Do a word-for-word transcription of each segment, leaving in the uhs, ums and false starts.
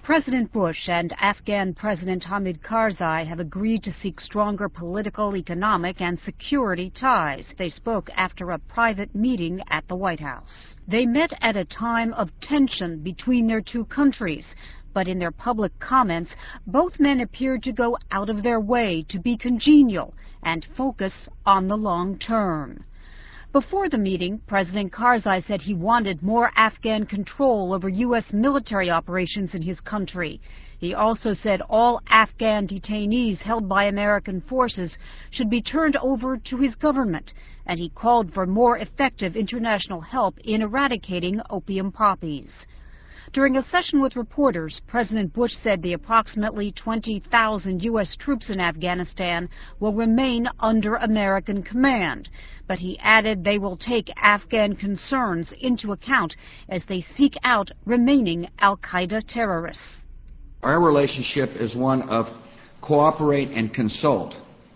President Bush and Afghan President Hamid Karzai have agreed to seek stronger political, economic, and security ties. They spoke after a private meeting at the White House. They met at a time of tension between their two countries, but in their public comments, both men appeared to go out of their way to be congenial and focus on the long term. Before the meeting, President Karzai said he wanted more Afghan control over U S military operations in his country. He also said all Afghan detainees held by American forces should be turned over to his government, and he called for more effective international help in eradicating opium poppies. During a session with reporters, President Bush said the approximately twenty thousand U S troops in Afghanistan will remain under American command, but he added they will take Afghan concerns into account as they seek out remaining al-Qaeda terrorists. Our relationship is one of cooperate and consult.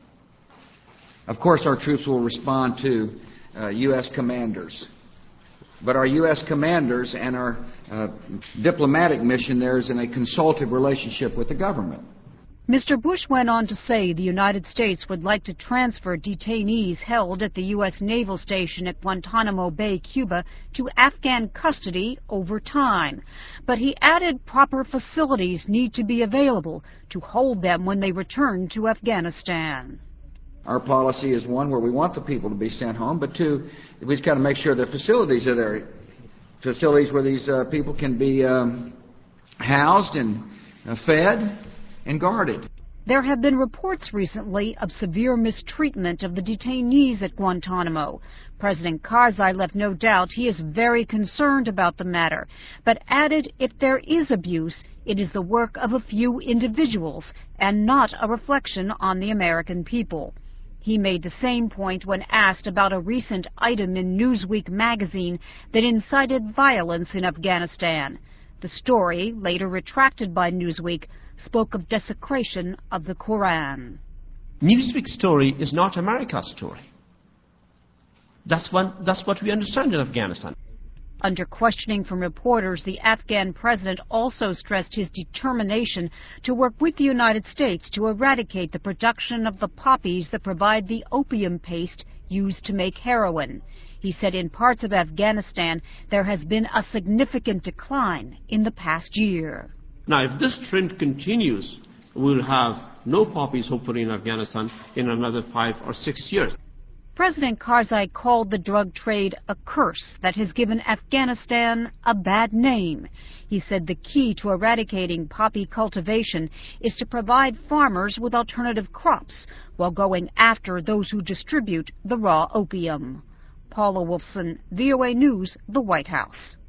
Of course, our troops will respond to uh, U S commanders. But our U S commanders and our uh, diplomatic mission there is in a consultative relationship with the government. Mister Bush went on to say the United States would like to transfer detainees held at the U S naval station at Guantanamo Bay, Cuba, to Afghan custody over time. But he added proper facilities need to be available to hold them when they return to Afghanistan. Our policy is one where we want the people to be sent home, but two, we've just got to make sure the facilities are there, facilities where these uh, people can be um, housed and uh, fed and guarded. There have been reports recently of severe mistreatment of the detainees at Guantanamo. President Karzai left no doubt he is very concerned about the matter, but added if there is abuse, it is the work of a few individuals and not a reflection on the American people. He made the same point when asked about a recent item in Newsweek magazine that incited violence in Afghanistan. The story, later retracted by Newsweek, spoke of desecration of the Quran. Newsweek's story is not America's story. That's, one, that's what we understand in Afghanistan. Under questioning from reporters, the Afghan president also stressed his determination to work with the United States to eradicate the production of the poppies that provide the opium paste used to make heroin. He said in parts of Afghanistan there has been a significant decline in the past year. Now, if this trend continues, we'll have no poppies hopefully in Afghanistan in another five or six years. President Karzai called the drug trade a curse that has given Afghanistan a bad name. He said the key to eradicating poppy cultivation is to provide farmers with alternative crops while going after those who distribute the raw opium. Paula Wolfson, V O A News, the White House.